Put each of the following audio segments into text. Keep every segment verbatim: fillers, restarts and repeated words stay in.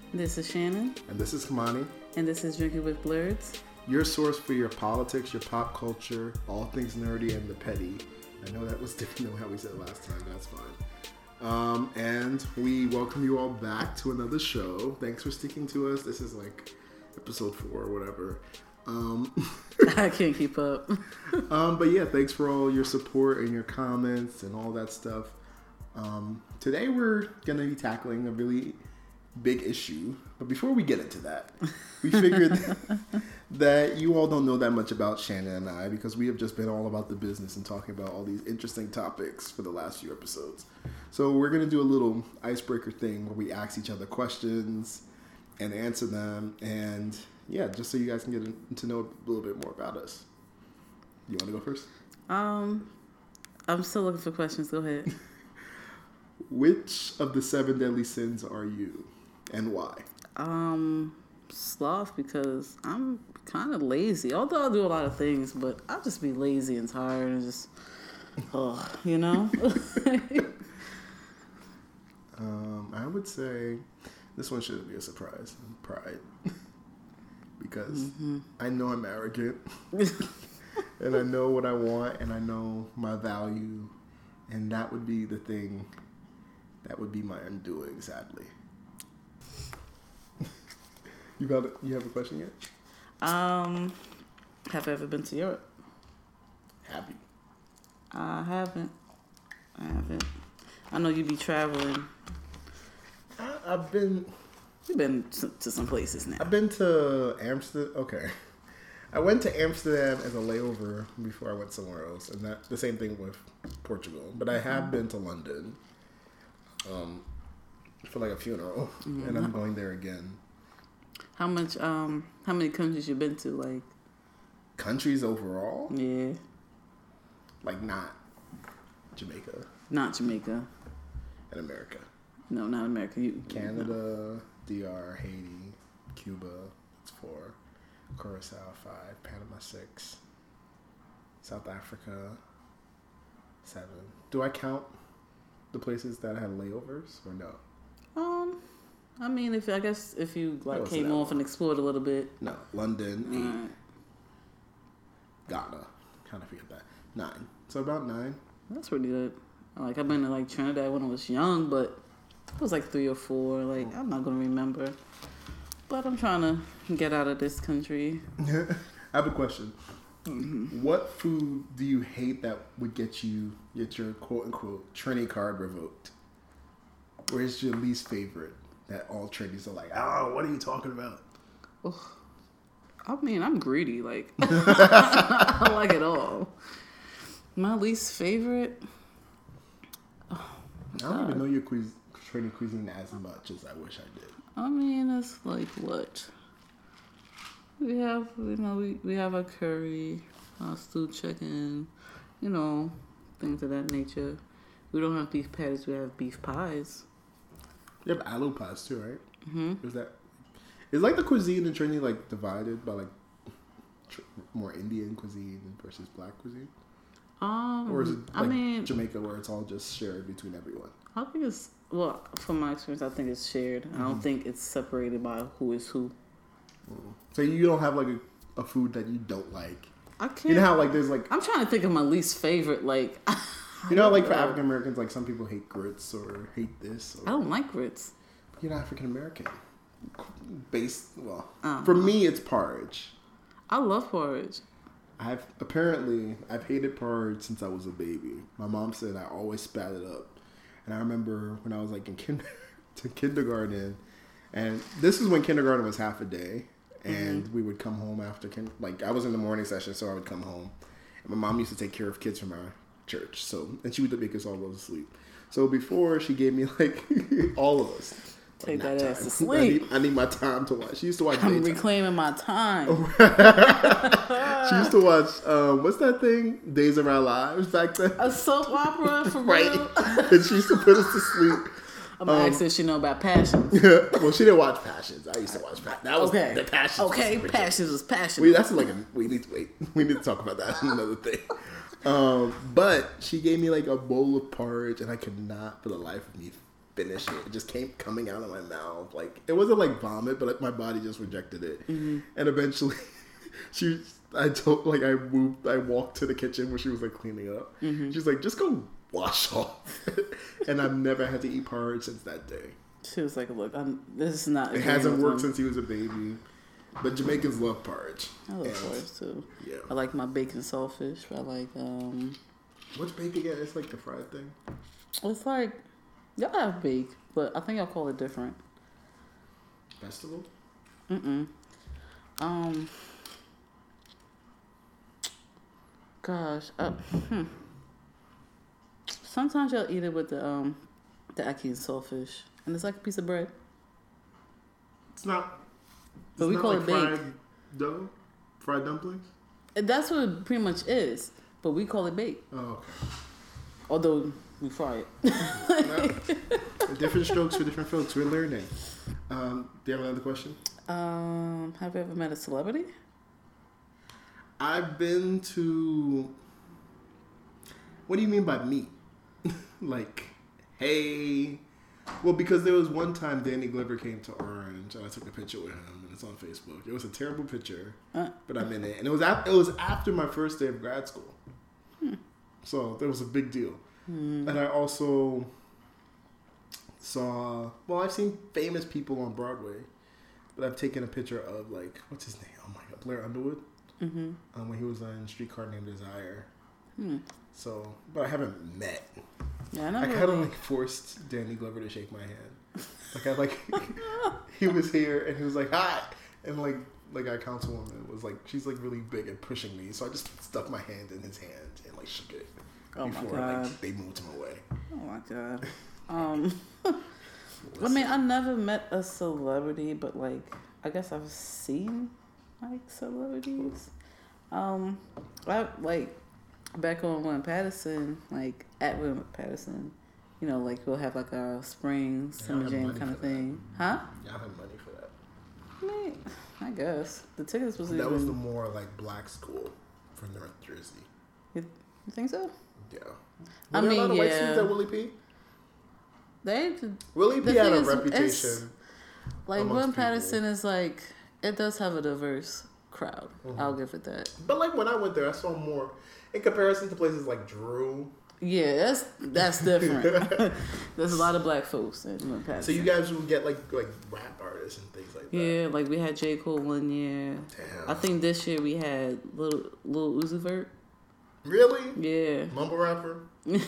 This is Shannon. And this is Kamani. And this is Drinking with Blurs. Your source for your politics, your pop culture, all things nerdy and the petty. I know that was different than how we said last time. That's fine. Um, and we welcome you all back to another show. Thanks for sticking to us. This is like episode four or whatever. Um, I can't keep up. um, but yeah, thanks for all your support and your comments and all that stuff. Um, today we're going to be tackling a really big issue. But before we get into that, we figured that you all don't know that much about Shannon and I because we have just been all about the business and talking about all these interesting topics for the last few episodes. So we're going to do a little icebreaker thing where we ask each other questions and answer them. And yeah, just so you guys can get to know a little bit more about us. You want to go first? Um, I'm still looking for questions. Go ahead. Which of the seven deadly sins are you and why? Um, sloth, because I'm kind of lazy. Although I do a lot of things, but I'll just be lazy and tired and just, oh, you know? um, I would say this one shouldn't be a surprise. Pride. Because mm-hmm. I know I'm arrogant. And I know what I want and I know my value. And that would be the thing that would be my undoing, sadly. You got it? You have a question yet? Um, have I ever been to Europe? Have you? I haven't. I haven't. I know you be traveling. I, I've been. You've been to, to some places now. I've been to Amsterdam. Okay, I went to Amsterdam as a layover before I went somewhere else, and that the same thing with Portugal. But I have been to London, um, for like a funeral, mm-hmm. and I'm going there again. How much? Um, how many countries you been to? Like countries overall? Yeah. Like not Jamaica. Not Jamaica. And America. No, not America. You, Canada, no. D R, Haiti, Cuba. That's four. Curacao five. Panama six. South Africa seven. Do I count the places that had layovers or no? Um. I mean, if I guess if you like came off and explored a little bit. No, London eight, right. Ghana, kind of forget that nine. So about nine. That's pretty good. Like I've been to like Trinidad when I was young, but it was like three or four. Like I'm not gonna remember. But I'm trying to get out of this country. I have a question. Mm-hmm. What food do you hate that would get you get your quote unquote Trini card revoked? Where's your least favorite? That all Trinis are like, oh, what are you talking about? Oh, I mean, I'm greedy. Like, I like it all. My least favorite? Oh, I don't even know your cuis- Trini cuisine as much as I wish I did. I mean, it's like what? We have, you know, we, we have a curry, uh, stewed chicken, you know, things of that nature. We don't have beef patties, we have beef pies. You have aloo pies too, right? Mm-hmm. Is that is like the cuisine in Trinity like divided by like tr- more Indian cuisine versus black cuisine? Um, or is it like I mean, Jamaica where it's all just shared between everyone? I think it's well, from my experience, I think it's shared. Mm-hmm. I don't think it's separated by who is who. Mm. So you don't have like a, a food that you don't like. I can't. You know how like there's like I'm trying to think of my least favorite like. You know, like for African Americans, like some people hate grits or hate this. Or, I don't like grits. You're not African American. Based, well, uh-huh. For me, it's porridge. I love porridge. I've apparently I've hated porridge since I was a baby. My mom said I always spat it up, and I remember when I was like in kind- to kindergarten, and this is when kindergarten was half a day, and mm-hmm. we would come home after kin- like I was in the morning session, so I would come home, and my mom used to take care of kids from our church, so and she would make us all go to sleep. So before she gave me like all of us take like, that ass to sleep. I need, I need my time to watch. She used to watch. I'm daytime. reclaiming my time. She used to watch. Um, what's that thing? Days of Our Lives back then. A soap opera for right. real. And she used to put us to sleep. I'm um, asking if she know about Passions. Yeah. Well, she didn't watch Passions. I used to watch Passions. That was okay. the Passions. Okay, was Passions was Passions. We, that's like a, we need to wait. We need to talk about that. Another thing. Um, but she gave me like a bowl of porridge, and I could not, for the life of me, finish it. It just came coming out of my mouth. Like, it wasn't like vomit, but like, my body just rejected it. Mm-hmm. And eventually, she, I told, like, I moved, I walked to the kitchen where she was like cleaning up. Mm-hmm. She's like, just go wash off. And I've never had to eat porridge since that day. She was like, look, I'm, this is not. It hasn't worked since he was a baby. But Jamaicans love porridge. I love porridge too. Yeah. I like my bacon saltfish. I like, um... What's bake again? It's like the fried thing? It's like, y'all have bake, but I think y'all call it different. Vegetable? Mm-mm. Um... Gosh. Uh, hmm. Sometimes y'all eat it with the, um... the ackee and saltfish. And it's like a piece of bread. It's not... But we call like it bake. Fried dough? Fried dumplings? And that's what it pretty much is. But we call it bake. Oh, okay. Although we fry it. No. Different strokes for different folks. We're learning. Um, do you have another question? Um, have you ever met a celebrity? I've been to... What do you mean by meet? Like, hey... Well, because there was one time Danny Glover came to Orange, and I took a picture with him, and it's on Facebook. It was a terrible picture, uh, but I'm in it, and it was af- it was after my first day of grad school, hmm. so there was a big deal. Hmm. And I also saw, well, I've seen famous people on Broadway, but I've taken a picture of, like, what's his name? Oh my God, Blair Underwood, mm-hmm. um, when he was on Streetcar Named Desire. Hmm. So, but I haven't met. Yeah, I, I kind of like forced Danny Glover to shake my hand. Like I like he was here and he was like hi, and like like our councilwoman was like she's like really big and pushing me, so I just stuck my hand in his hand and like shook it oh before my God. like they moved him away. Oh my God. Um, I mean, I never met a celebrity, but like I guess I've seen like celebrities. Um, I like. Back on William Patterson, like at William Patterson, you know, like we'll have like a spring summer jam kind of thing, that. huh? Y'all have money for that. I mean, I guess the tickets was. That even... was the more like black school from North Jersey. You, you think so? Yeah. Were I there mean, a lot of yeah. white students at Willie P? They Willie P the had a is, reputation. Like William Patterson is like it does have a diverse crowd. Mm-hmm. I'll give it that. But like when I went there, I saw more. In comparison to places like Drew. Yeah, that's that's different. There's a lot of black folks in William Patterson. So you guys would get like like rap artists and things like that. Yeah, like we had J. Cole one year. Damn. I think this year we had Lil Lil Uzi Vert. Really? Yeah. Mumble rapper. Let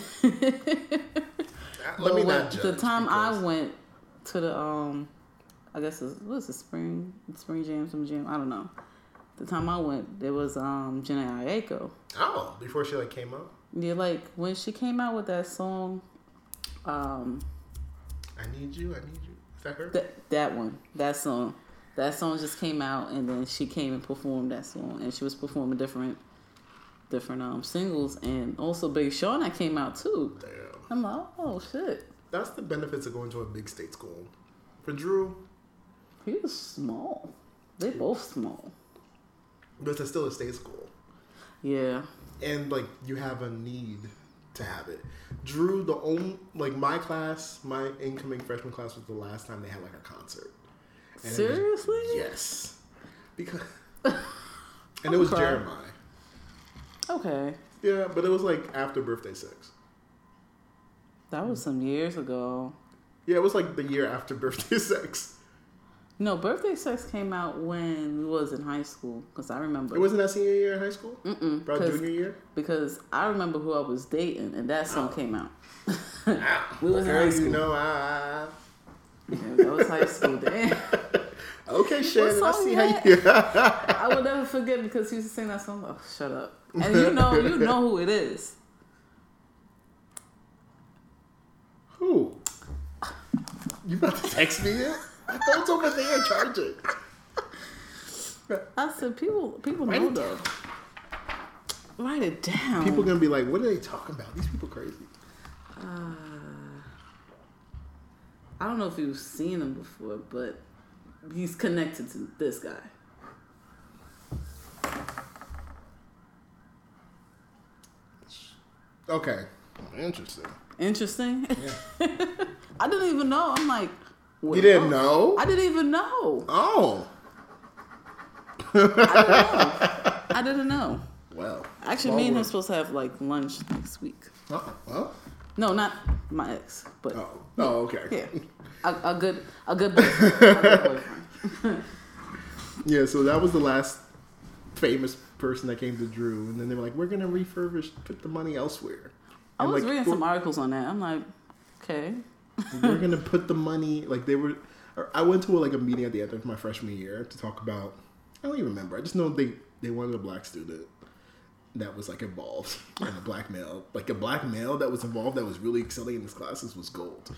but me when, not judge. The time because... I went to the um, I guess it was the spring spring jam some jam I don't know. The time I went, there was um Jhené Aiko. Oh, before she like came out? Yeah, like when she came out with that song, um I Need You, I Need You. Is that her? Th- that one. That song. That song just came out and then she came and performed that song and she was performing different different um singles and also Big Sean that came out too. Damn. I'm like, oh shit. That's the benefits of going to a big state school. For Drew, he was small. They both small. But it's still a state school. Yeah. And, like, you have a need to have it. Drew, the only, like, my class, my incoming freshman class was the last time they had, like, a concert. And seriously? It was, yes. Because, and it was crying. Jeremiah. Okay. Yeah, but it was, like, after Birthday Six. That was some years ago. Yeah, it was, like, the year after Birthday Six. No, Birthday Sex came out when we was in high school, because I remember. It wasn't that senior year in high school? Mm-mm. About junior year? Because I remember who I was dating, and that song oh. came out. Ah, we was girl, in high school. You know, I... Yeah, that was high school, damn. Okay, Shannon, I see that? how you... I would never forget because he used to sing that song. Oh, shut up. And you know, you know who it is. Who? You about to text me yet? I thought it's over there charging. I said, people people Write know though. Write it down. People gonna be like, what are they talking about? These people crazy. Uh, I don't know if you've seen him before, but he's connected to this guy. Okay. Interesting. interesting. Yeah. I didn't even know. I'm like, well, you didn't know? I didn't even know. Oh. I didn't know. I didn't know. Well. Actually, me and him supposed to have like lunch next week. Uh well. No, not my ex, but oh, oh, okay. Yeah, a, a good, a good boyfriend. a good boyfriend. Yeah, so that was the last famous person that came to Drew, and then they were like, "We're gonna refurbish, put the money elsewhere." I and was like, reading some articles on that. I'm like, okay. We're gonna put the money like they were. I went to a, like a meeting at the end of my freshman year to talk about. I don't even remember. I just know they they wanted a black student that was like involved and a black male, like a black male that was involved that was really excelling in his classes was gold.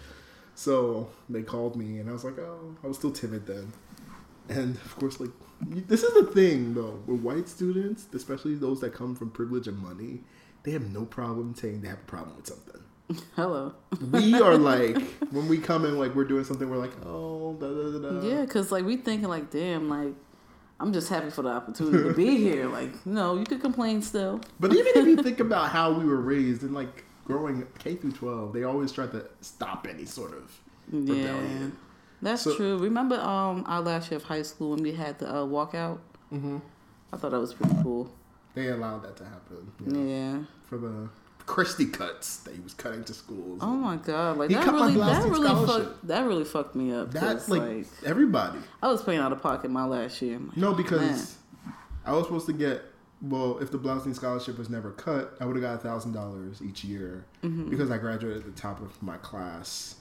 So they called me, and I was like, oh, I was still timid then. And of course, like, this is the thing though, with white students, especially those that come from privilege and money, they have no problem saying they have a problem with something. Hello. We are like, when we come in, like, we're doing something, we're like, oh, da da da da. Yeah, because, like, we thinking, like, damn, like, I'm just happy for the opportunity to be here. Like, no, you could complain still. But even if you think about how we were raised and, like, growing K through twelve, they always tried to stop any sort of rebellion. Yeah, that's so, true. Remember um, our last year of high school when we had the uh, walkout? Mm-hmm. I thought that was pretty cool. They allowed that to happen. You know, yeah. For the Christie cuts that he was cutting to schools. Oh my god! Like he that cut really, my that really, fucked, that really fucked me up. That like, like everybody. I was paying out of pocket my last year. Like, no, because man. I was supposed to get. Well, if the Bloustein scholarship was never cut, I would have got a thousand dollars each year mm-hmm. because I graduated at the top of my class.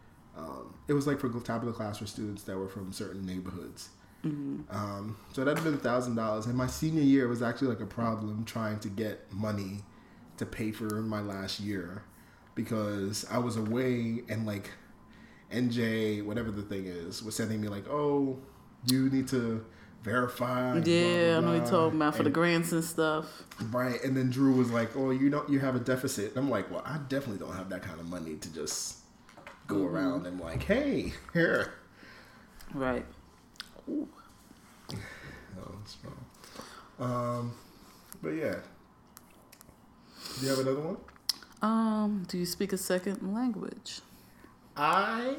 Um, it was like for top of the class for students that were from certain neighborhoods. Mm-hmm. Um, so that'd have been a thousand dollars. And my senior year was actually like a problem trying to get money to pay for my last year because I was away and like N J, whatever the thing is, was sending me like, oh, you need to verify. Yeah, blah, blah, blah. I know you're talking about for and, the grants and stuff. Right. And then Drew was like, oh, you know, you have a deficit. And I'm like, well, I definitely don't have that kind of money to just go mm-hmm. around and like, hey, here. Right. Ooh. Oh, that's wrong. Um, but yeah. Do you have another one? Um, do you speak a second language? I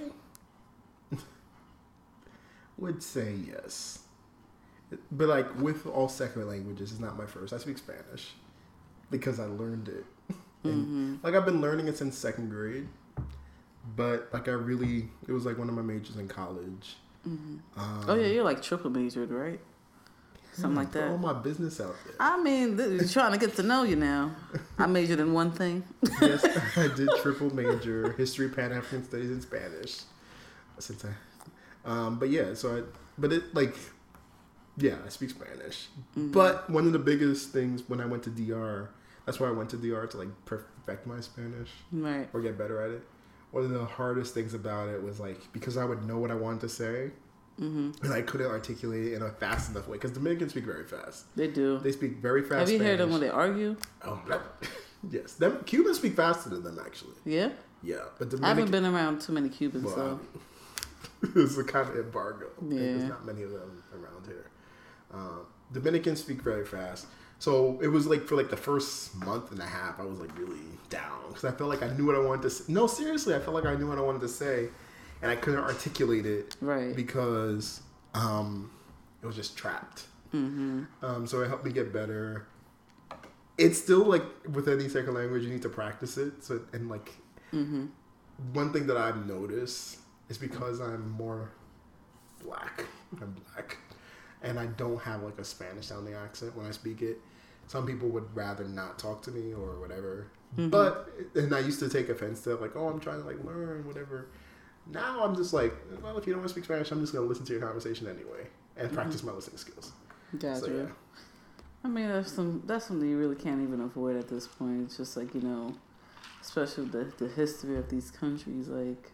would say yes. But like with all second languages, it's not my first. I speak Spanish because I learned it. Mm-hmm. Like I've been learning it since second grade. But like I really, it was like one of my majors in college. Mm-hmm. Um, oh yeah, you're like triple majored, right? Something like that. All my business out there. I mean, you're trying to get to know you now. I majored in one thing. Yes, I did triple major, history, Pan-African studies, and Spanish. Since I, um, but yeah, so I, but it like, yeah, I speak Spanish. Mm-hmm. But one of the biggest things when I went to D R, that's why I went to D R to like perfect my Spanish, right, or get better at it. One of the hardest things about it was like because I would know what I wanted to say. Mm-hmm. And I couldn't articulate it in a fast enough way because Dominicans speak very fast. They do. They speak very fast. Have you Spanish. heard them when they argue? Oh, yes. Them Cubans speak faster than them, actually. Yeah. Yeah, but Dominican, I haven't been around too many Cubans, well, so it's a kind of embargo. Yeah. There's not many of them around here. Uh, Dominicans speak very fast. So it was like for like the first month and a half, I was like really down because I felt like I knew what I wanted to say. No, seriously, I felt like I knew what I wanted to say. And I couldn't articulate it right. because um, it was just trapped. Mm-hmm. Um, so it helped me get better. It's still like with any second language, you need to practice it. So and like mm-hmm. one thing that I've noticed is because I'm more black. I'm black, and I don't have like a Spanish sounding accent when I speak it. Some people would rather not talk to me or whatever. Mm-hmm. But and I used to take offense to it, like, oh, I'm trying to like learn whatever. Now I'm just like, well, if you don't want to speak Spanish, I'm just going to listen to your conversation anyway and mm-hmm. practice my listening skills. Gotcha. So, yeah. I mean, that's some that's something you really can't even avoid at this point. It's just like, you know, especially the the history of these countries. Like,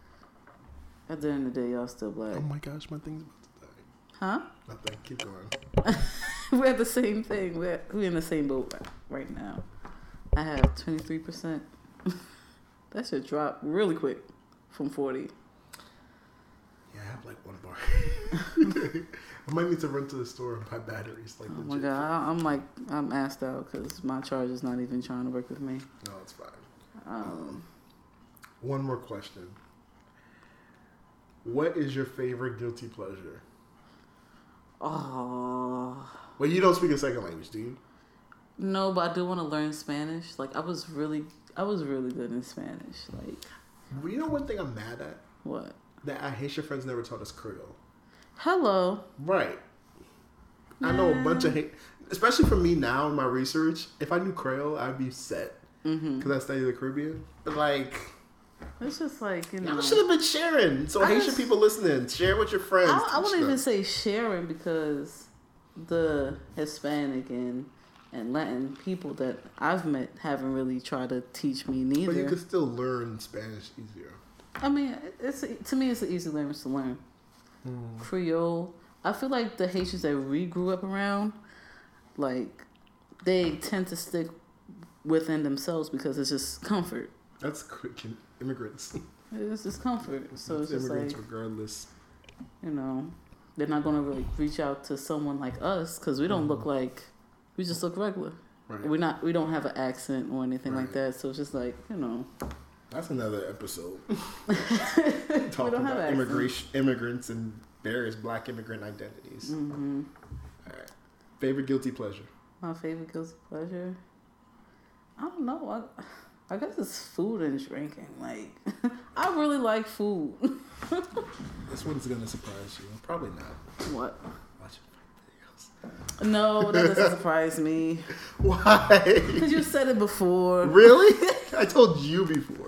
at the end of the day, y'all still black. Oh my gosh, my thing's about to die. Huh? Nothing. Keep going. We're at the same thing. We're we're in the same boat right now. I have twenty-three percent. That should drop really quick. From forty. Yeah, I have like one bar. I might need to run to the store and buy batteries. Like, oh my god, I'm like, I'm asked out because my charge is not even trying to work with me. No, it's fine. Um, one more question. What is your favorite guilty pleasure? Oh. Well, you don't speak a second language, do you? No, but I do want to learn Spanish. Like I was really, I was really good in Spanish. Like, well, you know one thing I'm mad at? What? That our Haitian friends never taught us Creole. Hello. Right. I know a bunch of, especially for me now in my research, if I knew Creole, I'd be set. Because mm-hmm. I studied the Caribbean. But like, it's just like, you know. I should have been sharing. So I Haitian just, people listening, share with your friends. I, I wouldn't them. even say sharing because the Hispanic and, and Latin people that I've met haven't really tried to teach me neither. But you can still learn Spanish easier. I mean, it's to me, it's an easy language to learn. Mm. Creole. I feel like the Haitians that we grew up around, like, they tend to stick within themselves because it's just comfort. That's Christian immigrants. It's just comfort. So it's, it's just immigrants like, regardless. You know, they're not going to really reach out to someone like us because we don't mm-hmm. look like, we just look regular. Right. We're not, we don't have an accent or anything right. like that. So it's just like, you know. That's another episode. Talking about immigration, immigrants and various black immigrant identities. Mm-hmm. All right. Favorite guilty pleasure? My favorite guilty pleasure? I don't know. I, I guess it's food and drinking. Like, I really like food. This one's going to surprise you. Probably not. What? Watching videos. No, that doesn't surprise me. Why? Because you said it before. Really? I told you before.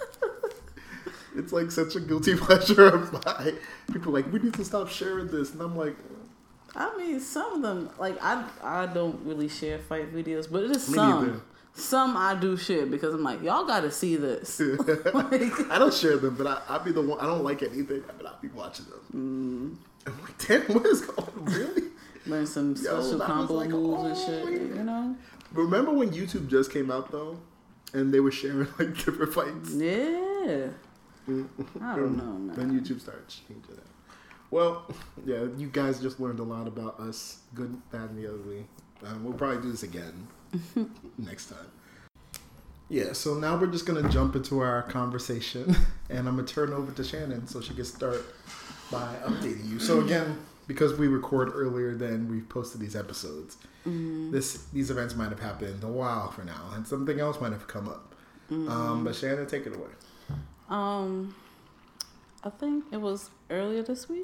It's like such a guilty pleasure of mine. People are like, we need to stop sharing this. And I'm like... I mean, some of them, like, I I don't really share fight videos, but it is some. Neither. Some I do share because I'm like, y'all got to see this. Like, I don't share them, but I, I'll be the one. I don't like anything, but I'll be watching them. Mm. I'm like, damn, what is going on? Really? Learn some special Yo, combo like, moves oh, and shit, you know? Remember when YouTube just came out, though? And they were sharing, like, different fights? Yeah. I don't know, man. Then YouTube started changing it. Well, yeah, you guys just learned a lot about us, good, bad, and the ugly. Um, we'll probably do this again next time. Yeah, so now we're just going to jump into our conversation, and I'm going to turn over to Shannon so she can start by updating you. So again, because we record earlier than we've posted these episodes, mm-hmm. this these events might have happened a while for now, and something else might have come up. Mm-hmm. Um, but Shannon, take it away. Um, I think it was earlier this week.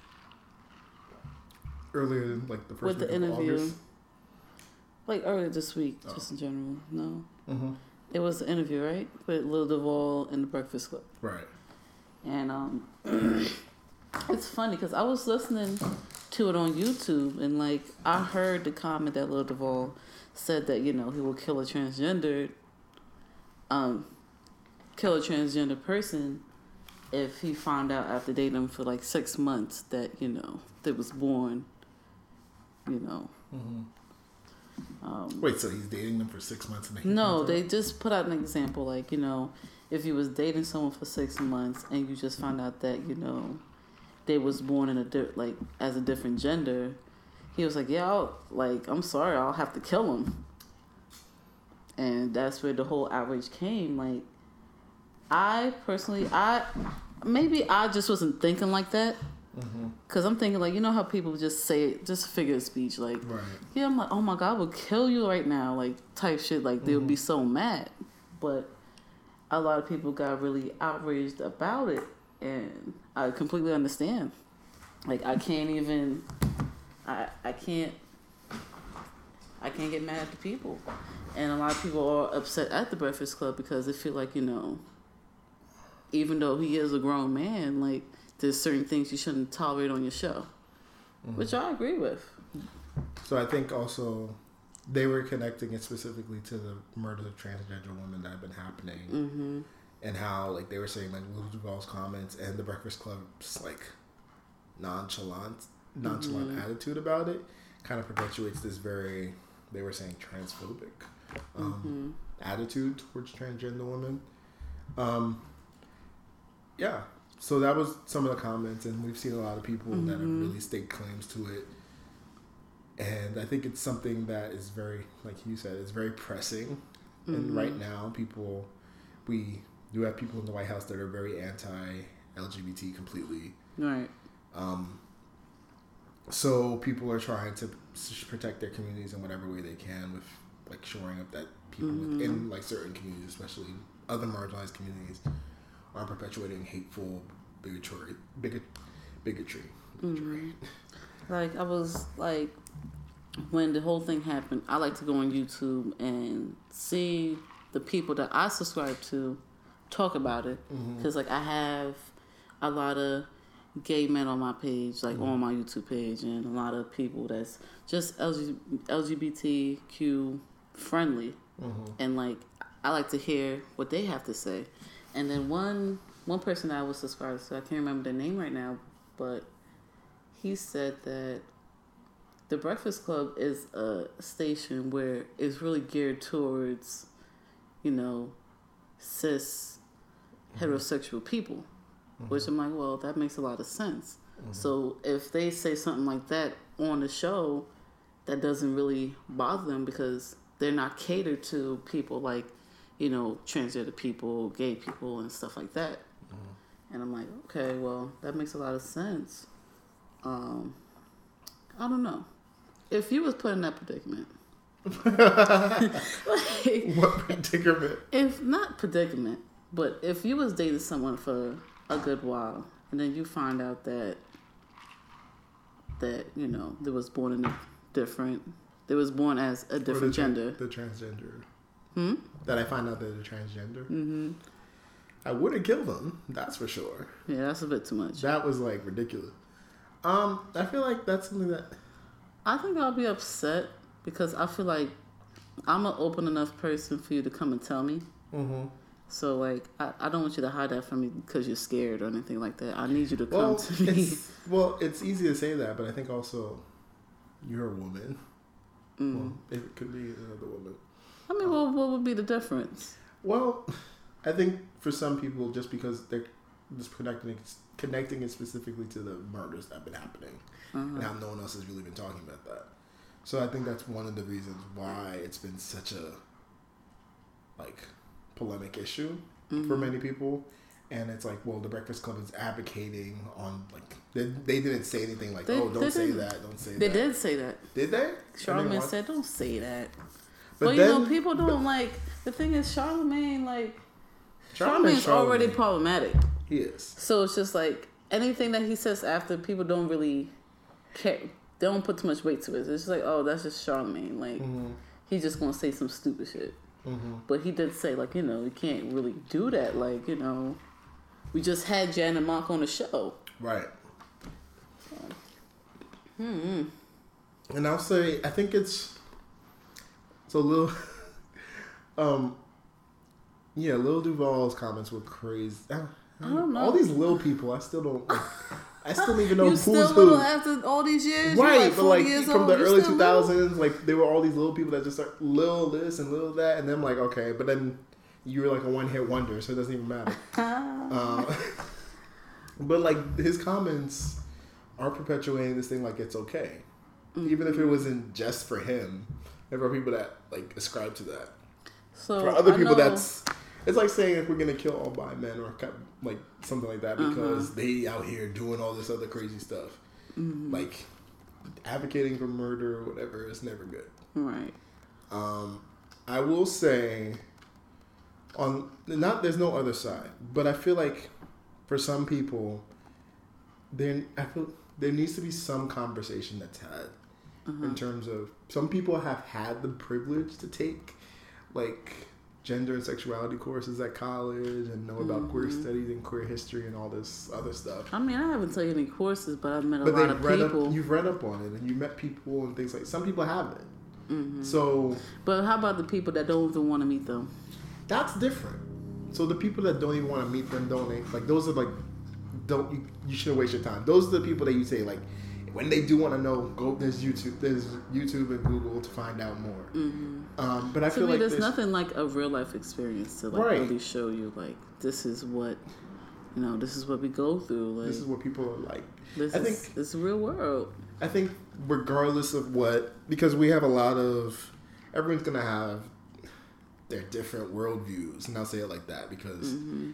Earlier, like the first with week the of interview. August? Like earlier this week, oh. just in general. No, mm-hmm. It was the interview, right, with Lil Duval and the Breakfast Club. Right. And um, it's funny because I was listening to it on YouTube, and like I heard the comment that Lil Duval said that you know he will kill a transgender. Um. kill a transgender person if he found out after dating them for like six months that, you know, they was born, you know. Mm-hmm. Um, Wait, so he's dating them for six months? And no, they just put out an example like, you know, if you was dating someone for six months and you just found out that, you know, they was born in a, di- like, as a different gender, he was like, yeah, I'll, like, I'm sorry, I'll have to kill him. And that's where the whole outrage came, like, I personally, I maybe I just wasn't thinking like that. Because mm-hmm. I'm thinking, like, you know how people just say it, just figure of speech. Like, right. yeah, I'm like, oh my God, I will kill you right now. Like, type shit. Like, mm-hmm. they would be so mad. But a lot of people got really outraged about it. And I completely understand. Like, I can't even, I, I can't, I can't get mad at the people. And a lot of people are upset at the Breakfast Club because they feel like, you know, even though he is a grown man, like, there's certain things you shouldn't tolerate on your show, mm-hmm. which I agree with. So I think also they were connecting it specifically to the murders of transgender women that have been happening, mm-hmm. and how, like, they were saying, like, Lil Duval's comments and the Breakfast Club's, like, nonchalant, nonchalant mm-hmm. attitude about it kind of perpetuates this very, they were saying, transphobic um, mm-hmm. attitude towards transgender women. Um, yeah. So that was some of the comments, and we've seen a lot of people mm-hmm. that have really staked claims to it. And I think it's something that is very, like you said, it's very pressing. Mm-hmm. And right now, people, we You have people in the White House that are very anti-L G B T completely. Right. Um, so people are trying to protect their communities in whatever way they can with like shoring up that people Mm-hmm. within like certain communities, especially other marginalized communities, are perpetuating hateful bigotry, bigot, bigotry. Mm-hmm. Like I was like, when the whole thing happened, I like to go on YouTube and see the people that I subscribe to talk about it, because mm-hmm. like I have a lot of gay men on my page, like mm-hmm. on my YouTube page, and a lot of people that's just L G B T Q friendly, mm-hmm. and like I like to hear what they have to say. And then one one person I was subscribed to, I can't remember the name right now, but he said that The Breakfast Club is a station where it's really geared towards, you know, cis mm-hmm. heterosexual people, mm-hmm. which I'm like, well, that makes a lot of sense. Mm-hmm. So if they say something like that on the show, that doesn't really bother them because they're not catered to people like, you know, transgender people, gay people, and stuff like that. Mm-hmm. And I'm like, okay, well, that makes a lot of sense. Um, I don't know. If you was put in that predicament, like, what predicament? If not predicament, but if you was dating someone for a good while, and then you find out that that you know they was born in a different, they was born as a different the tra- gender, the transgender. Hmm. That I find out they're transgender. Mm-hmm. I wouldn't kill them. That's for sure. Yeah, that's a bit too much. That was like ridiculous. Um, I feel like that's something that. I think I'll be upset because I feel like I'm an open enough person for you to come and tell me. Mm-hmm. So, like, I, I don't want you to hide that from me because you're scared or anything like that. I need you to come well, to me. It's, well, it's easy to say that, but I think also you're a woman. Mm. Well, it could be another woman. I mean, um, well, what would be the difference? Well, I think for some people, just because they're just connecting, connecting it specifically to the murders that have been happening. Uh-huh. And how no one else has really been talking about that. So I think that's one of the reasons why it's been such a like polemic issue mm-hmm. for many people. And it's like, well, the Breakfast Club is advocating on like they, they didn't say anything like, they, oh, don't say that, don't say they that. They did say that. Did they? Charlamagne said, don't say that. But well, then, you know, people don't but, like the thing is Charlamagne like Charlamagne's already problematic. He is. So it's just like anything that he says after, people don't really care. They don't put too much weight to it. It's just like, oh, that's just Charlamagne. Like, mm-hmm. he's just gonna say some stupid shit. Mm-hmm. But he did say, like, you know, you can't really do that. Like, you know, we just had Jan and Mark on the show. Right. So, hmm. And I'll say, I think it's it's a little. um. Yeah, Lil Duval's comments were crazy. I, I don't know. All these little people, I still don't. Like, I still don't even know you who's still who. Little after all these years, right? like but like years from old, the early two thousands, little? like there were all these little people that just start Lil this and Lil that, and then I'm like, okay, but then you were like a one hit wonder, so it doesn't even matter. uh, but like his comments are perpetuating this thing like it's okay, mm-hmm. even if it wasn't just for him. There are people that like ascribe to that. So for other I people, know. that's. It's like saying if we're gonna kill all bi men or like something like that because uh-huh. they out here doing all this other crazy stuff, mm-hmm. like advocating for murder or whatever is never good. Right. Um, I will say, on not there's no other side, but I feel like for some people, there I feel there needs to be some conversation that's had uh-huh. in terms of some people have had the privilege to take like. Gender and sexuality courses at college and know about mm-hmm. queer studies and queer history and all this other stuff. I mean, I haven't taken any courses, but I've met a but lot of read people. Up, you've read up on it and you met people and things like. Some people haven't. Mm-hmm. So, but how about the people that don't even want to meet them? That's different. So the people that don't even want to meet them don't like those are like don't you, you shouldn't waste your time. Those are the people that you say like. When they do want to know, go there's YouTube, there's YouTube and Google to find out more. Mm-hmm. Um, but I to feel me, like there's, there's nothing like a real life experience to like right. really show you like this is what you know, this is what we go through. Like, this is what people are like. This I is think it's the real world. I think regardless of what, because we have a lot of everyone's gonna have their different worldviews, and I'll say it like that because. Mm-hmm.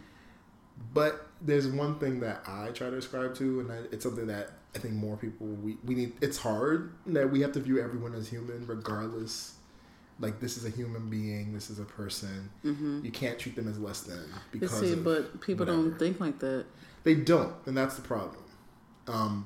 But there's one thing that I try to ascribe to, and I, it's something that I think more people we, we need. It's hard that we have to view everyone as human, regardless. Like, this is a human being, this is a person. Mm-hmm. You can't treat them as less than because. See, of but people whatever. don't think like that. They don't, and that's the problem. Um,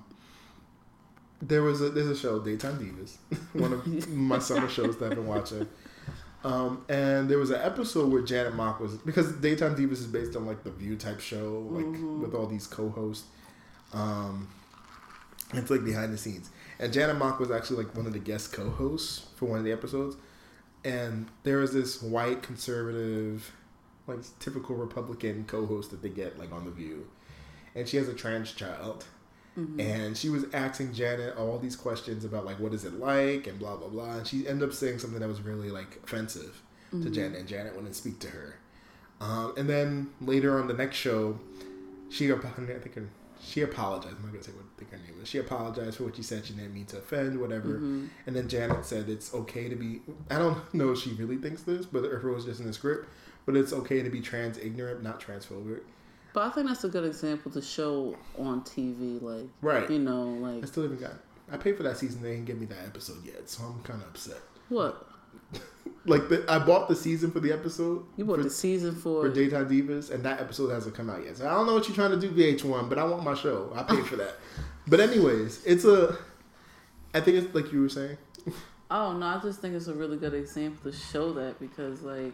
there was a there's a show, Daytime Divas, one of my summer shows that I've been watching. Um, and there was an episode where Janet Mock was, because Daytime Divas is based on like the View type show, like mm-hmm. with all these co-hosts. Um, it's like behind the scenes. And Janet Mock was actually like one of the guest co-hosts for one of the episodes. And there was this white conservative, like typical Republican co-host that they get like on The View. And she has a trans child. Mm-hmm. And she was asking Janet all these questions about like what is it like and blah blah blah, and she ended up saying something that was really like offensive mm-hmm. to Janet, and Janet wouldn't speak to her. Um, and then later on the next show, she I think her, she apologized. I'm not gonna say what I think her name is. She apologized for what she said. She didn't mean to offend, whatever. Mm-hmm. And then Janet said it's okay to be. I don't know if she really thinks this, but if it was just in the script, but it's okay to be trans ignorant, not transphobic. But I think that's a good example to show on T V, like, right. you know, like... I still haven't got... I paid for that season, they didn't give me that episode yet, so I'm kind of upset. What? Like, the, I bought the season for the episode. You bought for, the season for... For Daytime Divas, and that episode hasn't come out yet. So I don't know what you're trying to do, V H one, but I want my show. I paid for that. But anyways, it's a... I think it's like you were saying. Oh, no, I just think it's a really good example to show that, because, like,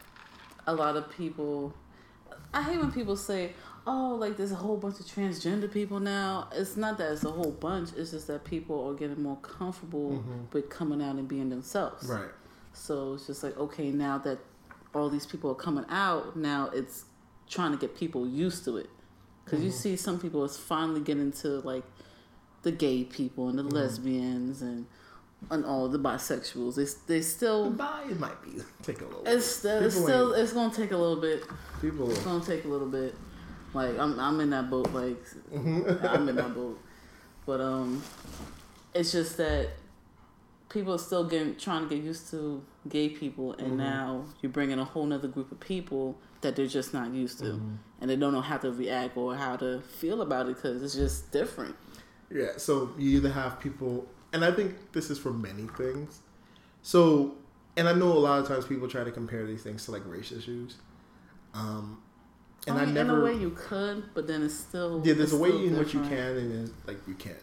a lot of people... I hate when people say, oh, like, there's a whole bunch of transgender people now. It's not that it's a whole bunch. It's just that people are getting more comfortable mm-hmm. with coming out and being themselves. Right. So it's just like, okay, now that all these people are coming out, now it's trying to get people used to it. Because mm-hmm. you see some people is finally getting to, like, the gay people and the mm-hmm. lesbians and... and all the bisexuals, they they still. The bi, it might be take a little. It's, bit. it's still it's gonna take a little bit. People, it's gonna take a little bit. Like I'm I'm in that boat. Like mm-hmm. I'm in that boat. But um, it's just that people are still getting trying to get used to gay people, and mm-hmm. now you're bringing a whole nother group of people that they're just not used to, mm-hmm. and they don't know how to react or how to feel about it because it's just different. Yeah. So you either have people. And I think this is for many things. So, and I know a lot of times people try to compare these things to like race issues. Um, and I, mean, I never. In a way you could, but then it's still. Yeah, there's a way in different. which you can, and then like you can't.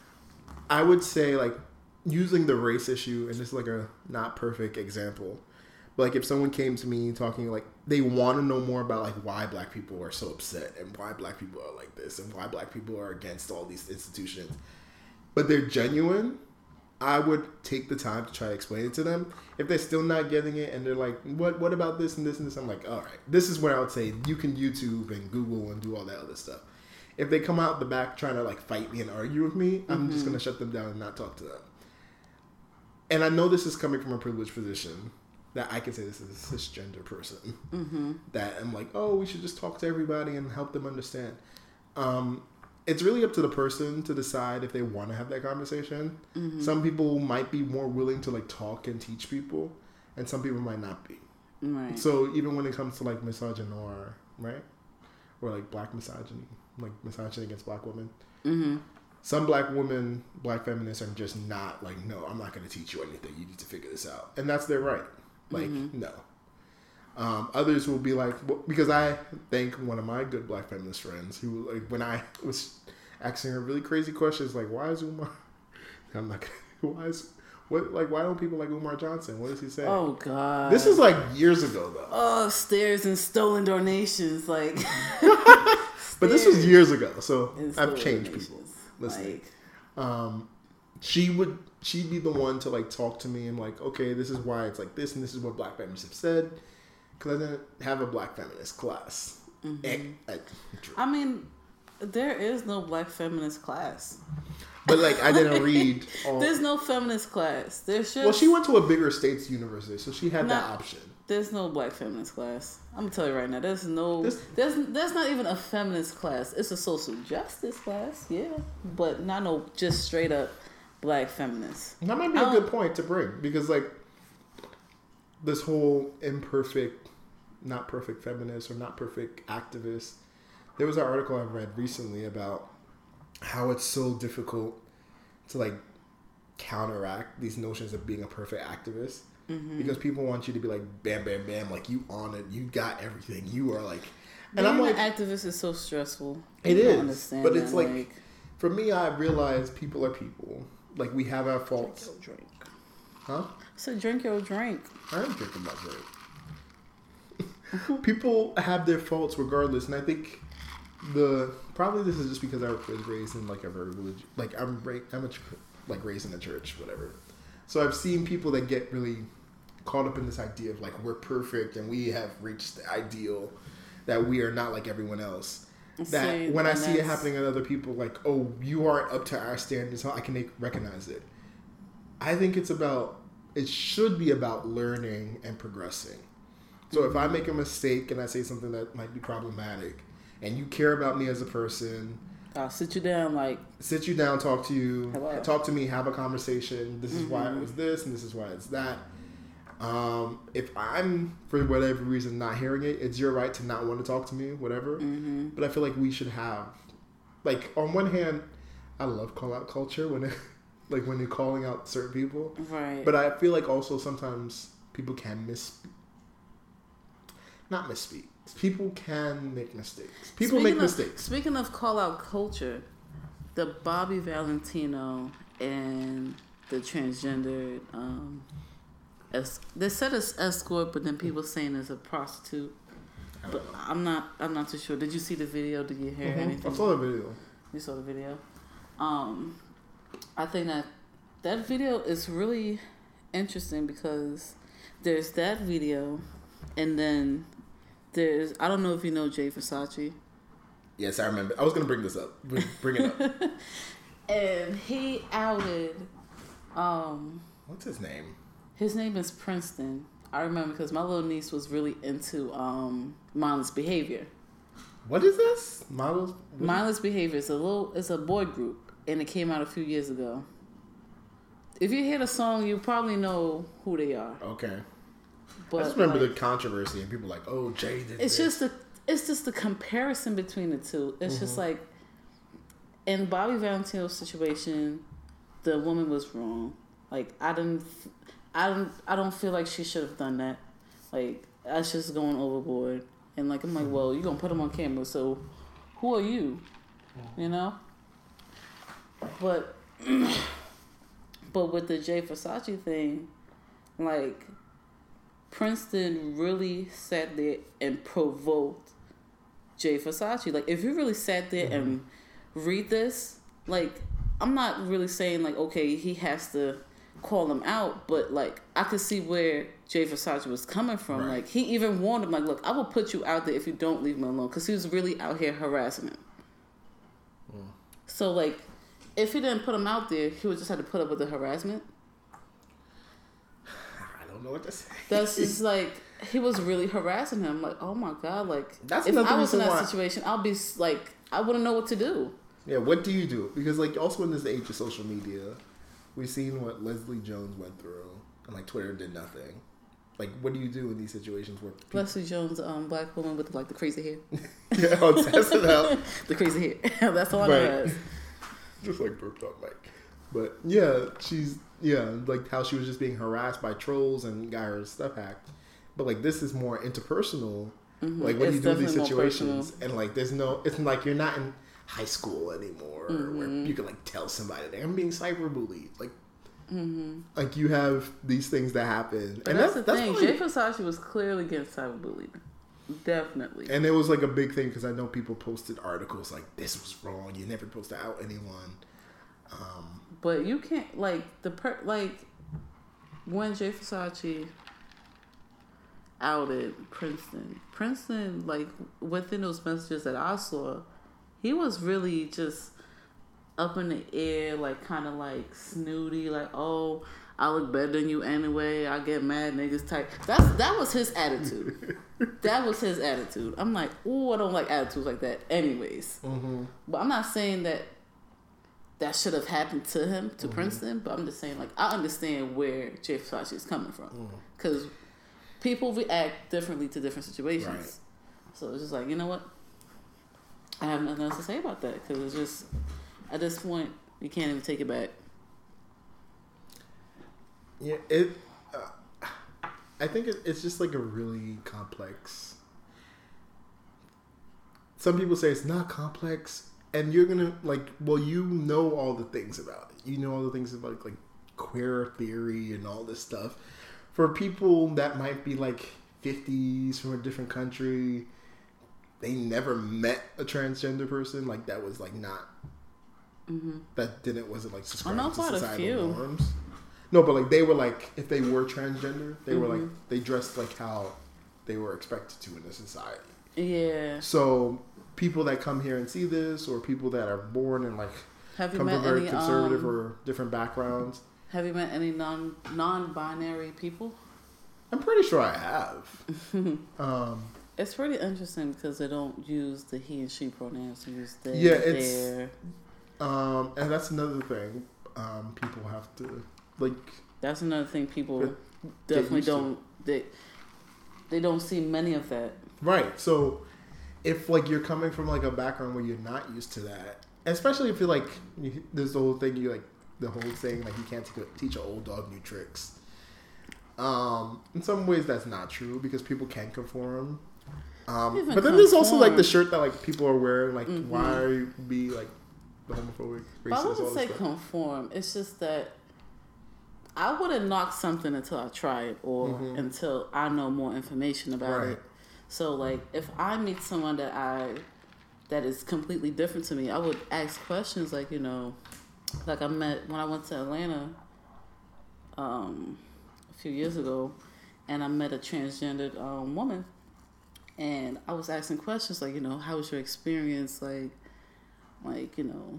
I would say like using the race issue, and this is like a not perfect example, but like if someone came to me talking like they want to know more about like why black people are so upset and why black people are like this and why black people are against all these institutions. But they're genuine, I would take the time to try to explain it to them. If they're still not getting it and they're like, what what about this and this and this? I'm like, all right, this is where I would say you can YouTube and Google and do all that other stuff. If they come out the back trying to like fight me and argue with me, mm-hmm. I'm just going to shut them down and not talk to them. And I know this is coming from a privileged position that I can say this is a cisgender person. Mm-hmm. That I'm like, oh, we should just talk to everybody and help them understand. Um... It's really up to the person to decide if they want to have that conversation. Mm-hmm. Some people might be more willing to like talk and teach people, and some people might not be. Right. So even when it comes to like misogynoir, right, or like black misogyny, like misogyny against black women, mm-hmm. some black women, black feminists are just not like, no, I'm not going to teach you anything. You need to figure this out, and that's their right. Like, mm-hmm. no. Um, others will be like, well, because I thank one of my good black feminist friends who, like, when I was asking her really crazy questions, like, why is Umar? I'm not gonna, why is what like why don't people like Umar Johnson? What does he say? Oh God, this is like years ago though. Oh, stairs and stolen donations, like. But this was years ago, so I've changed people. Listening, like, um, she would she'd be the one to like talk to me and like, okay, this is why it's like this, and this is what black feminists have said. Because I didn't have a black feminist class. Mm-hmm. I, I, I mean, there is no black feminist class. But like, I didn't read. All... There's no feminist class. There's just... Well, she went to a bigger states university, so she had not, that option. There's no black feminist class. I'm gonna tell you right now. There's no. There's, there's there's not even a feminist class. It's a social justice class, yeah, but not no just straight up black feminists. That might be a good point to bring because like. this whole imperfect, not perfect feminist or not perfect activist. There was an article I read recently about how it's so difficult to like counteract these notions of being a perfect activist. Mm-hmm. Because people want you to be like, bam, bam, bam, like you on it, you got everything, you are like, and being I'm like, an activist is so stressful. It is, but that, it's like, like, for me, I realize people are people. Like we have our faults. Drink your drink. Huh? So drink your drink. I am drinking my drink. People have their faults regardless, and I think the probably this is just because I was raised in like a very religious, like I'm ra- I'm a, like raised in a church, whatever. So I've seen people that get really caught up in this idea of like we're perfect and we have reached the ideal, that we are not like everyone else. That see, when I see it happening in other people, like, oh, you aren't up to our standards, so I can make, recognize it. I think it's about, it should be about learning and progressing. So mm-hmm. if I make a mistake and I say something that might be problematic, and you care about me as a person, I'll sit you down, like sit you down, talk to you, hello. talk to me, have a conversation. This is mm-hmm. why it was this, and this is why it's that. Um, if I'm, for whatever reason, not hearing it, it's your right to not want to talk to me, whatever. Mm-hmm. But I feel like we should have, like, on one hand, I love call out culture when, it, like, when you're calling out certain people. Right. But I feel like also sometimes people can miss, not misspeak. People can make mistakes. People speaking make of, mistakes. Speaking of call out culture, the Bobby Valentino and the transgendered, um, es- they said it's escort, but then people saying it's a prostitute. But I'm not. I'm not too sure. Did you see the video? Did you hear Mm-hmm. anything? I saw the video. You saw the video. Um, I think that that video is really interesting because there's that video, and then there's, I don't know if you know Jay Versace. Yes, I remember. I was gonna bring this up. Bring it up. And he outed. Um, What's his name? His name is Princeton. I remember because my little niece was really into um, mindless behavior. What is this? Mindless. Mindless behavior is a little. It's a boy group, and it came out a few years ago. If you hear the song, you probably know who they are. Okay. But I just remember like, the controversy and people like, oh, Jay did It's this. just the. It's just the comparison between the two. It's mm-hmm. just like, in Bobby Valentino's situation, the woman was wrong. Like I didn't, I don't, I don't feel like she should have done that. Like that's just going overboard. And like I'm like, well, you're gonna put him on camera, so who are you? You know. But, but with the Jay Versace thing, like Princeton really sat there and provoked Jay Versace. Like, if you really sat there mm-hmm. and read this, like, I'm not really saying, like, okay, he has to call him out, but, like, I could see where Jay Versace was coming from. Right. Like, he even warned him, like, look, I will put you out there if you don't leave me alone, because he was really out here harassing him. Mm. So, like, if he didn't put him out there, he would just have to put up with the harassment. I don't know what to say. That's just, like... He was really harassing him. Like, oh my God! Like, That's if I was in that why. situation, I'll be like, I wouldn't know what to do. Yeah, what do you do? Because like, also in this age of social media, we've seen what Leslie Jones went through, and like Twitter did nothing. Like, what do you do in these situations where people... Leslie Jones, um, black woman with like the crazy hair? Yeah, I'll test it out. The crazy hair. That's all I know. Just like burped up, Mike. But yeah, she's yeah, like how she was just being harassed by trolls and got her stuff hacked. But like this is more interpersonal. Mm-hmm. Like what do you do in these situations? And like there's no, it's like you're not in high school anymore, mm-hmm. where you can like tell somebody that I'm being cyberbullied. Like, mm-hmm. like you have these things that happen. But and that's, that's the that's thing. Jay Versace was clearly getting cyberbullied. Definitely. And it was like a big thing because I know people posted articles like this was wrong. You're never supposed to out anyone. Um, but you can't like the per like when Jay Versace outed Princeton. Princeton, like, within those messages that I saw, he was really just up in the air, like, kind of, like, snooty, like, oh, I look better than you anyway, I get mad niggas type. That's, that was his attitude. That was his attitude. I'm like, ooh, I don't like attitudes like that anyways. Mm-hmm. But I'm not saying that that should have happened to him, to mm-hmm. Princeton, but I'm just saying, like, I understand where Jay Versace is coming from. Because... Mm. people react differently to different situations. Right. So it's just like, you know what? I have nothing else to say about that because it's just at this point you can't even take it back. Yeah, it. Uh, I think it, it's just like a really complex. Some people say it's not complex, and you're gonna like. Well, you know all the things about it. You know all the things about like queer theory and all this stuff. For people that might be like fifties from a different country, they never met a transgender person. Like that was like not. Mm-hmm. That didn't wasn't like I know subscribed to quite a societal few. norms. No, but like they were like if they were transgender, they Mm-hmm. were like they dressed like how they were expected to in the society. Yeah. So people that come here and see this, or people that are born and like Have you come from met very any conservative um, or different backgrounds, Have you met any non non-binary people? I'm pretty sure I have. um, It's pretty interesting because they don't use the he and she pronouns. They use they, Yeah, it's- their. um, and that's another thing. Um, people have to like. That's another thing people Get definitely used to. don't. They they don't see many of that. Right. So if like you're coming from like a background where you're not used to that, especially if you're like you, there's the whole thing you like the whole thing like you can't teach, teach an old dog new tricks. Um, in some ways that's not true because people can conform. Um, Even but then there's also like the conform. shirt that like people are wearing like Mhm. why are you be like the homophobic But I racist all wouldn't this say stuff. conform. It's just that I wouldn't knock something until I try it or Mhm. until I know more information about Right. it. So like if I meet someone that I that is completely different to me, I would ask questions like, you know, like I met when I went to Atlanta um, a few years ago and I met a transgendered um, woman and I was asking questions like, you know, how was your experience? Like like, you know,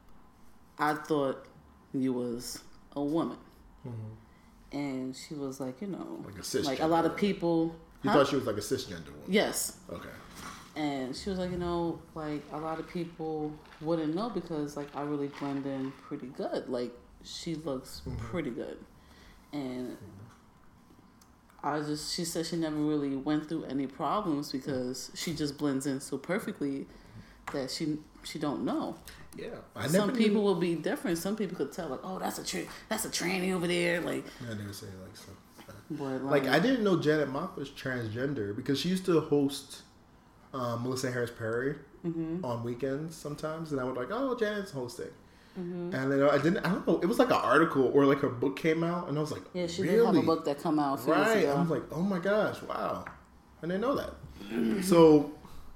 I thought you was a woman. Mhm. And she was like, you know, Like a cisgender like a lot of woman. people. You Huh? thought she was like a cisgender woman. Yes. Okay. And she was like, you know, like a lot of people wouldn't know because like I really blend in pretty good. Like she looks Mhm. pretty good. And I just, she said she never really went through any problems because she just blends in so perfectly that she she don't know. Yeah. I never Some knew- people will be different. Some people could tell like, oh, that's a tra- that's a tranny over there. Like, I never say like so. but Like like, I didn't know Janet Mock was transgender because she used to host um, Melissa Harris Perry mm-hmm, on weekends sometimes, and I would like, oh, Janet's hosting, mm-hmm. and then I didn't, I don't know, it was like an article or like her book came out, and I was like, Yeah, she really? did have a book that come out a few years Right? ago. I was like, oh my gosh, wow, I didn't know that. So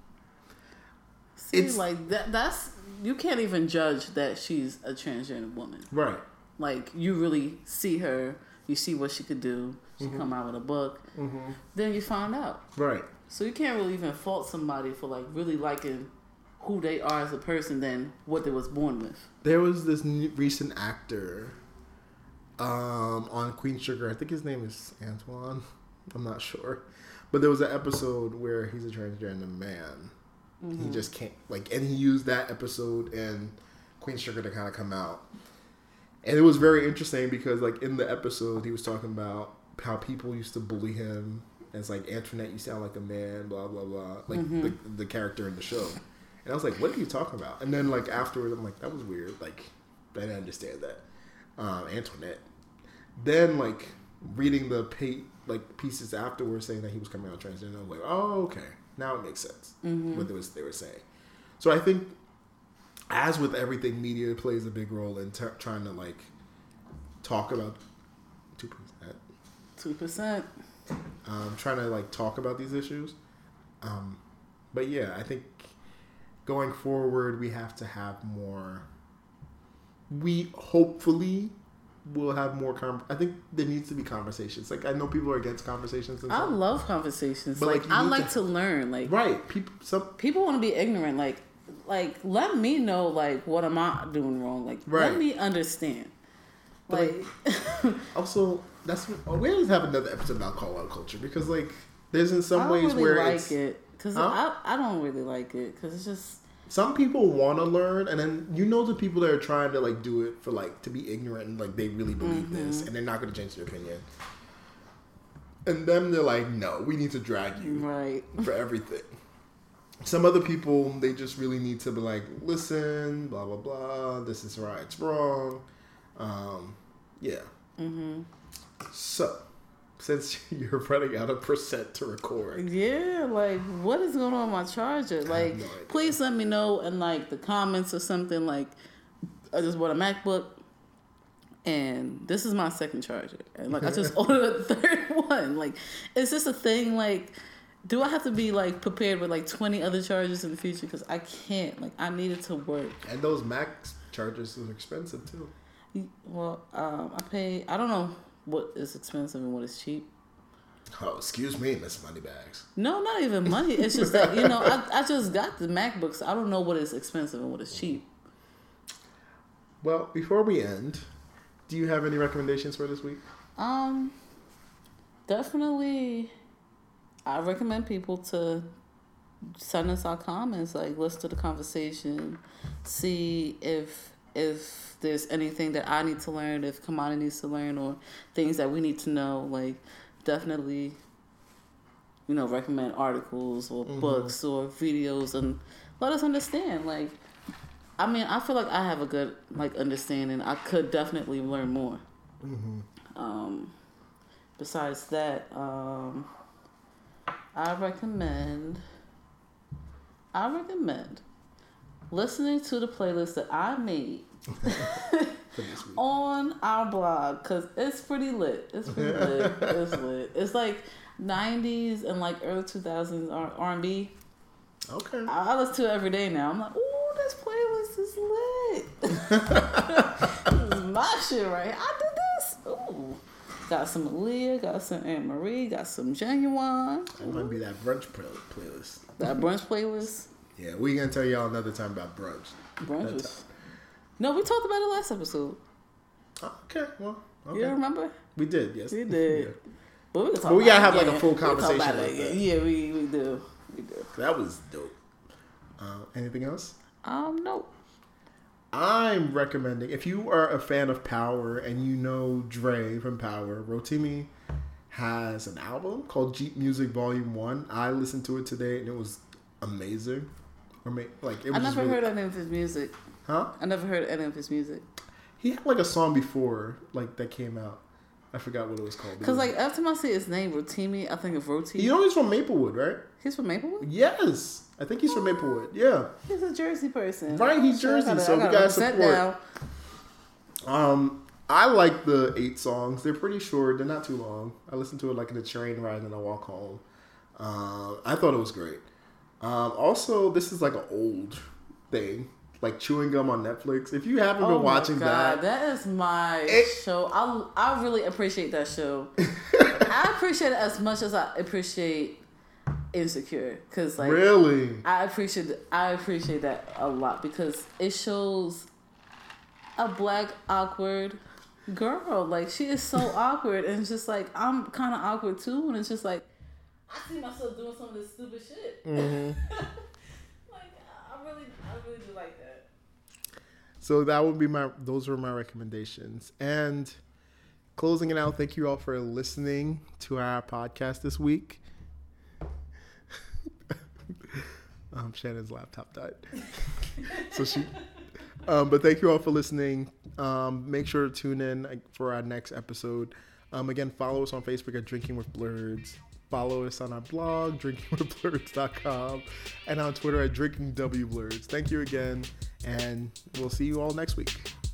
See, it's- like that. That's you can't even judge that she's a transgender woman. right, Like you really see her, you see what she could do. She Mhm. come out with a book, mm-hmm. then you find out. right, So you can't really even fault somebody for like really liking who they are as a person than what they was born with. there was this new, recent actor um, on Queen Sugar. I think his name is Antoine. I'm not sure, but there was an episode where he's a transgender man. Mm-hmm. He just can't like, and he used that episode and Queen Sugar to kind of come out, and it was very interesting because like in the episode he was talking about how people used to bully him. And it's like, Antoinette, you sound like a man, blah blah blah, like Mhm. the the character in the show. And I was like, what are you talking about? And then like afterwards, I'm like, that was weird. Like I didn't understand that, um, Antoinette. Then like reading the pa- like pieces afterwards saying that he was coming out transgender, I was like, oh okay, now it makes sense Mm-hmm. what they was they were saying. So I think, as with everything, media plays a big role in t- trying to like talk about two percent, Two percent. um, trying to like talk about these issues. Um, but yeah, I think going forward we have to have more. We hopefully will have more. Com- I think there needs to be conversations. Like I know people are against conversations. And I stuff. love conversations. But, like, like, you I need like to- to learn. Like Right, people. Some people want to be ignorant. Like like let me know like what am I doing wrong. Like Right. let me understand. But, Like also that's oh, we always have another episode about call out culture because like there's in some I don't ways really where like it's, it because Huh? I I don't really like it because it's just some people want to learn, and then you know the people that are trying to like do it for like to be ignorant and like they really believe Mm-hmm. this, and they're not going to change their opinion. And them, they're like, no, we need to drag you right for everything. Some other people, they just really need to be like, listen, blah, blah, blah. This is right, it's wrong. Um, yeah. Mm-hmm. So, since you're running out of percent to record. Yeah, like, what is going on with my charger? Like, no please let me know in, like, the comments or something. Like, I just bought a MacBook, and this is my second charger. And, like, I just ordered a third one. Like, is this a thing, like... Do I have to be, like, prepared with, like, twenty other chargers in the future? Because I can't. Like, I need it to work. And those Mac chargers are expensive, too. Well, um, I pay... I don't know what is expensive and what is cheap. Oh, excuse me, Miss Moneybags. No, not even money. It's just that, you know, I, I just got the MacBooks. I don't know what is expensive and what is cheap. Well, before we end, do you have any recommendations for this week? Um, definitely... I recommend people to send us our comments, like listen to the conversation, see if if there's anything that I need to learn, if Kamani needs to learn, or things that we need to know. Like, definitely, you know, recommend articles or mm-hmm. books or videos, and let us understand. Like, I mean, I feel like I have a good like understanding. I could definitely learn more. Mm-hmm. Um, besides that, um. I recommend, I recommend listening to the playlist that I made on our blog, because it's pretty lit. It's pretty lit. It's lit. It's like nineties and like early two thousands R and B. Okay. I, I listen to it every day now. I'm like, ooh, this playlist is lit. This is my shit right here. I did this. Ooh. Got some Aaliyah, got some Aunt Marie, got some Genuine. That might be that brunch play- playlist. That brunch playlist? Yeah, we're going to tell y'all another time about brunch. Brunch was... No, we talked about it last episode. Oh, okay, well, okay. You remember? We did, yes. We did. Yeah. But we, can talk but we got to have again. like a full conversation. Like like that. Yeah, we, we do. We do. That was dope. Uh, anything else? Um, no. I'm recommending, if you are a fan of Power and you know Dre from Power, Rotimi has an album called Jeep Music Volume one. I listened to it today and it was amazing. Or like it was I never really... heard any of his music. Huh? I never heard any of his music. He had like a song before, like that came out. I forgot what it was called. Because like every time I see his name, Rotimi, I think of Roti. You know he's from Maplewood, right? He's from Maplewood? Yes. I think he's from Maplewood. Yeah. He's a Jersey person. Right, he's Jersey, gotta, so we gotta support. Um, I like the eight songs. They're pretty short. They're not too long. I listened to it like in a train ride and I walk home. Um, I thought it was great. Um, also, this is like an old thing, like Chewing Gum on Netflix. If you haven't oh been watching God, that, that is my it, show. I I really appreciate that show. I appreciate it as much as I appreciate Insecure, because like really, I appreciate I appreciate that a lot because it shows a black awkward girl. Like, she is so awkward, and it's just like I'm kind of awkward too, and it's just like I see myself doing some of this stupid shit. Mm-hmm. Like, I really, I really do like that. So that would be my. Those were my recommendations, and closing it out. Thank you all for listening to our podcast this week. Um, Shannon's laptop died. so she, um, but thank you all for listening. Um, make sure to tune in for our next episode. Um, again, follow us on Facebook at Drinking with Blurs. Follow us on our blog, drinking with blurs dot com, and on Twitter at Drinking W Blurs. Thank you again, and we'll see you all next week.